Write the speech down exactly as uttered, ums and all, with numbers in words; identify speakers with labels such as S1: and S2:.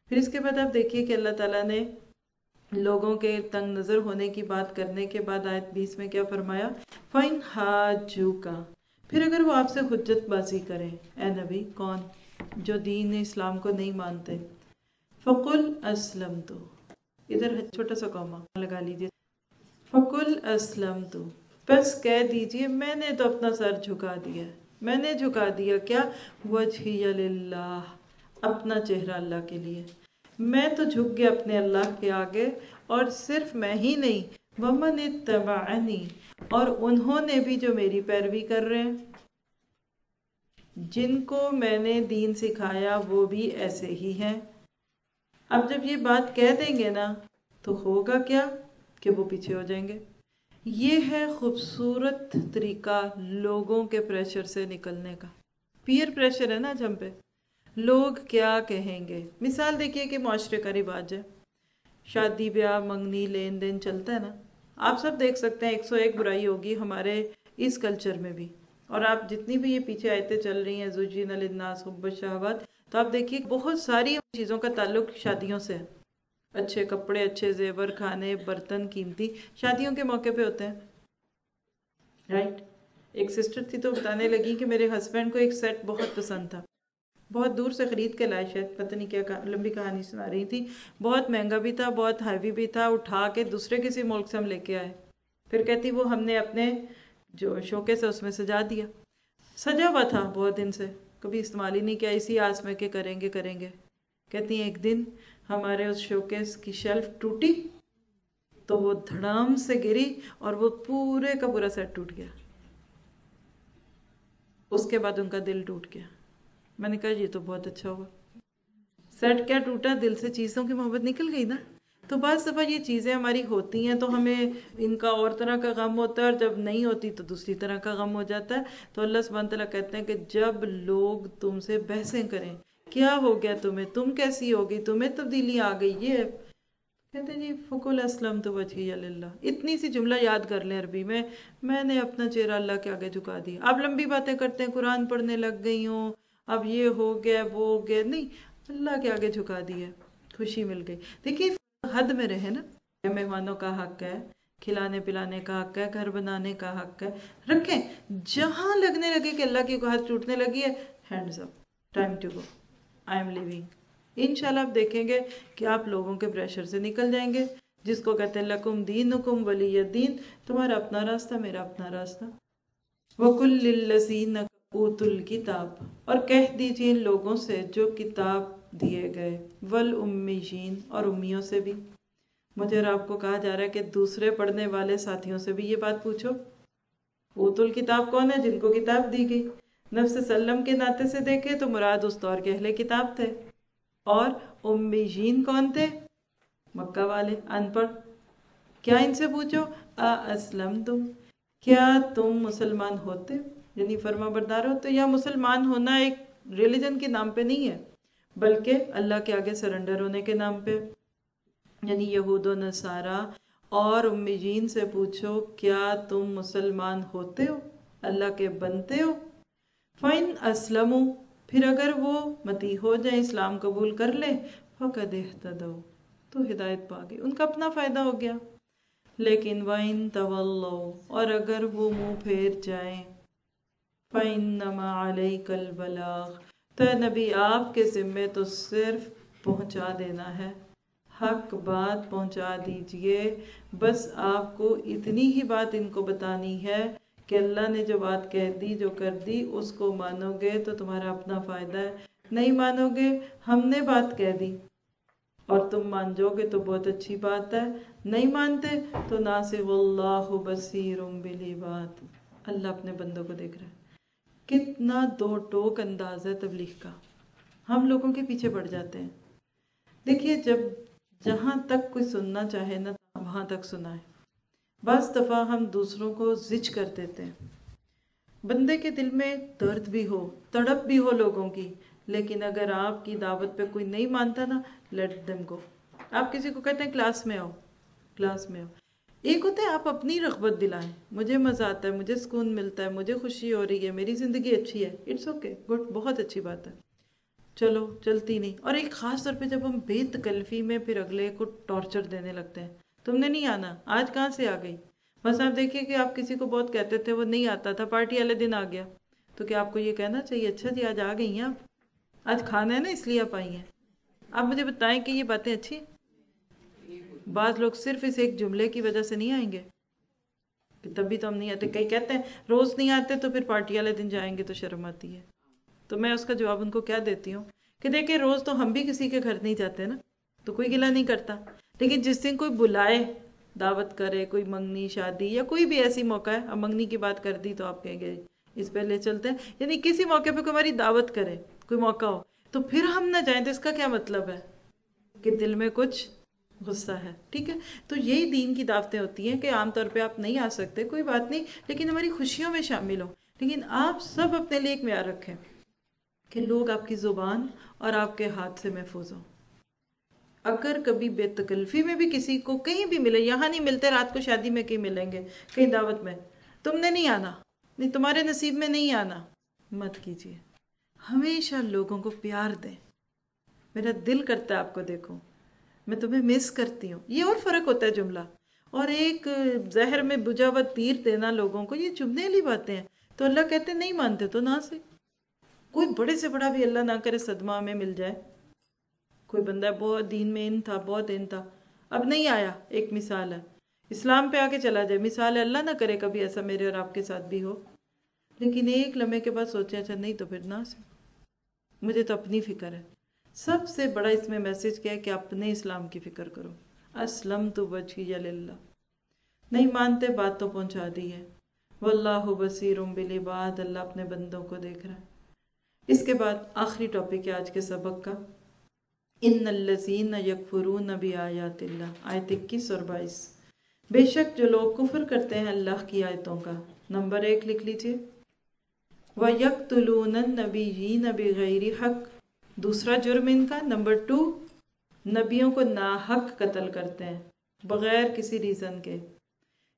S1: پھر اس کے بعد آپ دیکھیے کہ اللہ تعالیٰ نے لوگوں کے تنگ نظر ہونے کی بات کرنے کے بعد آیت بیس میں کیا فرمایا؟ فَإِنْ حَاجُّوكَ، پھر اگر وہ آپ سے حجت بازی کریں، اے نبی کون؟ جو دین اسلام کو نہیں مانتے، فَقُلْ أَسْلَمْتُ، ادھر چھوٹا سا کوما لگا لیجیے، فَقُلْ أَسْلَمْتُ، بس کہہ دیجئے میں نے تو اپنا سر جھکا دیا، میں نے جھکا دیا کیا؟ وَجْهِيَ لِلَّهِ، اپنا چہرہ اللہ کے لیے، میں تو جھک گیا اپنے اللہ کے آگے، اور صرف میں ہی نہیں، وَمَنِ اتَّبَعَنِي، اور انہوں نے بھی جو میری پیروی کر رہے ہیں، جن کو میں نے دین سکھایا وہ بھی ایسے ہی ہیں۔ اب جب یہ بات کہہ دیں گے نا تو ہوگا کیا کہ وہ پیچھے ہو جائیں گے۔ یہ ہے خوبصورت طریقہ لوگوں کے پریشر سے نکلنے کا۔ پیئر پریشر ہے نا جم پہ، لوگ کیا کہیں گے۔ مثال دیکھیے کہ معاشرے کا رواج ہے، شادی بیاہ منگنی لین دین چلتا ہے نا، آپ سب دیکھ سکتے ہیں ایک سو ایک برائی ہوگی ہمارے اس کلچر میں بھی، اور آپ جتنی بھی یہ پیچھے آیتیں چل رہی ہیں زُجِّنَ لِلنَّاسِ حُبُّ الشَّهَوَاتِ، تو آپ دیکھیے بہت ساری چیزوں کا تعلق شادیوں سے ہے۔ اچھے کپڑے، اچھے زیور، کھانے برتن قیمتی شادیوں کے موقع پہ ہوتے ہیں، رائٹ؟ ایک سسٹر تھی تو بتانے لگی کہ میرے ہسبینڈ کو ایک سیٹ بہت پسند تھا، بہت دور سے خرید کے لائے، شاید پتہ نہیں کیا لمبی کہانی سنا رہی تھی، بہت مہنگا بھی تھا، بہت ہیوی بھی تھا، اٹھا کے دوسرے کسی ملک سے ہم لے کے آئے۔ پھر کہتی وہ ہم نے اپنے جو شوکے سے اس میں سجا دیا، سجا ہوا تھا بہت دن سے، کبھی استعمال ہی نہیں کیا، اسی آس میں کہ کریں گے کریں گے۔ کہتی ہیں ایک دن ہمارے اس شوکیس کی شیلف ٹوٹی تو وہ دھڑام سے گری اور وہ پورے کا پورا سیٹ ٹوٹ گیا۔ اس کے بعد ان کا دل ٹوٹ گیا۔ میں نے کہا یہ تو بہت اچھا ہوا، سیٹ کیا ٹوٹا، دل سے چیزوں کی محبت نکل گئی نا۔ تو بعض دفعہ یہ چیزیں ہماری ہوتی ہیں تو ہمیں ان کا اور طرح کا غم ہوتا ہے، اور جب نہیں ہوتی تو دوسری طرح کا غم ہو جاتا ہے۔ تو اللہ سبحانہ تعالیٰ کہتے ہیں کہ جب لوگ تم سے بحثیں کریں، کیا ہو گیا تمہیں، تم کیسی ہوگی، تمہیں تبدیلی آ گئی، یہ کہتے ہیں جی فَقُلْ أَسْلَمْتُ وَجْهِيَ لِلَّهِ، اتنی سی جملہ یاد کر لیں عربی میں، میں نے اپنا چہرہ اللہ کے آگے جھکا دیا۔ آپ لمبی باتیں کرتے ہیں، قرآن پڑھنے لگ گئی ہوں، اب یہ ہو گیا وہ ہو گیا، نہیں، اللہ کے آگے جھکا دیا، خوشی مل گئی۔ دیکھیے حد میں رہے نا، مہمانوں کا حق ہے، کھلانے پلانے کا حق ہے، گھر بنانے کا حق ہے، رکھیں۔ جہاں لگنے لگے کہ اللہ کی بات ٹوٹنے لگی ہے، hands up, time to go, I'm leaving. انشاءاللہ آپ دیکھیں گے کہ آپ لوگوں کے پریشر سے نکل جائیں گے، جس کو کہتے ہیں لکم دینکم ولی دین، تمہارا اپنا راستہ میرا اپنا راستہ۔ وَقُلْ لِلَّذِينَ أُوتُوا الْكِتَابَ، اور کہہ دیجئے ان لوگوں سے جو کتاب دیے گئے، والأمیین، اور امیوں سے بھی۔ مجھے اور آپ کو کہا جا رہا ہے کہ دوسرے پڑھنے والے ساتھیوں سے بھی یہ بات پوچھو۔ اوت الکتاب کون ہے؟ جن کو کتاب دی گئی۔ نفس سلم کے ناطے سے دیکھے تو مراد اس دور کے اہل کتاب تھے، اور امیین کون تھے؟ مکہ والے، ان پڑھ۔ کیا ان سے پوچھو؟ اسلمتم، کیا تم مسلمان ہوتے، یعنی فرما بردار ہوتے؟ یا مسلمان ہونا ایک ریلیجن کے نام پہ نہیں ہے، بلکہ اللہ کے آگے سرنڈر ہونے کے نام پہ، یعنی یہود و نصارہ اور امیین سے پوچھو کیا تم مسلمان ہوتے ہو، اللہ کے بنتے ہو؟ فَإِنْ أَسْلَمُوا، پھر اگر وہ مطیع ہو جائیں، اسلام قبول کر لیں، فَقَدْ اهْتَدَوْا، تو ہدایت پا گئے، ان کا اپنا فائدہ ہو گیا۔ لیکن وَإِنْ تَوَلَّوْا، اور اگر وہ منہ پھیر جائیں، فَإِنَّمَا عَلَيْكَ الْبَلَاغُ، تو اے نبی آپ کے ذمے تو صرف پہنچا دینا ہے، حق بات پہنچا دیجئے، بس آپ کو اتنی ہی بات ان کو بتانی ہے کہ اللہ نے جو بات کہہ دی، جو کر دی، اس کو مانو گے تو تمہارا اپنا فائدہ ہے، نہیں مانو گے، ہم نے بات کہہ دی اور تم مان جاؤ گے تو بہت اچھی بات ہے، نہیں مانتے تو ناصح اللہ بصیر بالعباد، اللہ اپنے بندوں کو دیکھ رہا ہے۔ کتنا دو ٹوک انداز ہے تبلیغ کا، ہم لوگوں کے پیچھے پڑ جاتے ہیں۔ دیکھیے جب جہاں تک کوئی سننا چاہے نا وہاں تک سنائے، بعض دفعہ ہم دوسروں کو زج کر دیتے ہیں، بندے کے دل میں درد بھی ہو، تڑپ بھی ہو لوگوں کی، لیکن اگر آپ کی دعوت پہ کوئی نہیں مانتا نا، لیٹ دیم گو۔ آپ کسی کو کہتے ہیں کلاس میں آؤ، کلاس میں آؤ، ایک ہوتا ہے آپ اپنی رغبت دلائیں، مجھے مزہ آتا ہے، مجھے سکون ملتا ہے، مجھے خوشی ہو رہی ہے، میری زندگی اچھی ہے، اٹس اوکے، گڈ، بہت اچھی بات ہے۔ چلو چلتی نہیں. اور ایک خاص طور پہ جب ہم بے تکلفی میں پھر اگلے کو ٹارچر دینے لگتے ہیں، تم نے نہیں آنا، آج کہاں سے آ گئی. بس آپ دیکھیے کہ آپ کسی کو بہت کہتے تھے، وہ نہیں آتا تھا، پارٹی والے دن آ گیا، تو کیا آپ کو یہ کہنا چاہیے اچھا جی آج آ گئی ہیں آپ، آج کھانا ہے نا اس لیے آپ آئی ہیں. آپ مجھے بتائیں کہ یہ باتیں اچھی. بعض لوگ صرف اس ایک جملے کی وجہ سے نہیں آئیں گے کہ تبھی تو ہم نہیں آتے. کئی کہتے ہیں روز نہیں آتے تو پھر پارٹی والے دن جائیں گے تو شرم آتی ہے. تو میں اس کا جواب ان کو کیا دیتی ہوں کہ دیکھیں روز تو ہم بھی کسی کے گھر نہیں جاتے نا، تو کوئی گلہ نہیں کرتا. لیکن جس دن کوئی بلائے، دعوت کرے، کوئی منگنی شادی یا کوئی بھی ایسی موقع ہے، اب منگنی کی بات کر دی تو آپ کہیں گے اس پہ لے چلتے ہیں، یعنی کسی موقع پہ کوئی ہماری دعوت کرے، کوئی موقع ہو تو پھر ہم نہ جائیں تو اس کا کیا مطلب ہے کہ دل میں کچھ غصہ ہے. ٹھیک ہے، تو یہی دین کی دعوتیں ہوتی ہیں کہ عام طور پہ آپ نہیں آ سکتے، کوئی بات نہیں، لیکن ہماری خوشیوں میں شامل ہو. لیکن آپ سب اپنے لیے ایک معیار رکھیں کہ لوگ آپ کی زبان اور آپ کے ہاتھ سے محفوظ ہوں. اگر کبھی بے تکلفی میں بھی کسی کو کہیں بھی ملے، یہاں نہیں ملتے، رات کو شادی میں کہیں ملیں گے، کہیں دعوت میں، تم نے نہیں آنا، نہیں تمہارے نصیب میں نہیں آنا، مت کیجیے. ہمیشہ لوگوں کو پیار دیں. میرا دل کرتا ہے آپ کو دیکھوں، میں تمہیں مس کرتی ہوں، یہ اور فرق ہوتا ہے جملہ. اور ایک زہر میں بجھا ہوا تیر دینا لوگوں کو، یہ چبھنے والی باتیں ہیں. تو اللہ کہتے نہیں مانتے تو نہ سے. کوئی بڑے سے بڑا بھی اللہ نہ کرے صدمہ ہمیں مل جائے. کوئی بندہ بہت دین میں ان تھا، بہت ان تھا، اب نہیں آیا، ایک مثال ہے، اسلام پہ آ کے چلا جائے، مثال ہے، اللہ نہ کرے کبھی ایسا میرے اور آپ کے ساتھ بھی ہو. لیکن ایک لمحے کے بعد سوچے اچھا نہیں تو پھر نہ سے، مجھے تو اپنی فکر ہے. سب سے بڑا اس میں میسج کیا ہے کہ اپنے اسلام کی فکر کرو. اسلمت وجہی للہ. نہیں مانتے بات تو پہنچا دی ہے. واللہ بصیر بالعباد. اللہ اپنے بندوں کو دیکھ رہا ہے. اس کے بعد آخری ٹاپک ہے آج کے سبق کا، ان الذین یکفرون بآیات اللہ، آیت اکیس اور بائیس. بے شک جو لوگ کفر کرتے ہیں اللہ کی آیتوں کا. نمبر ایک لکھ لیجئے، وَيَقْتُلُونَ النَّبِيِّينَ بِغَيْرِ حق. دوسرا جرم ان کا، نمبر ٹو، نبیوں کو ناحق قتل کرتے ہیں بغیر کسی ریزن کے.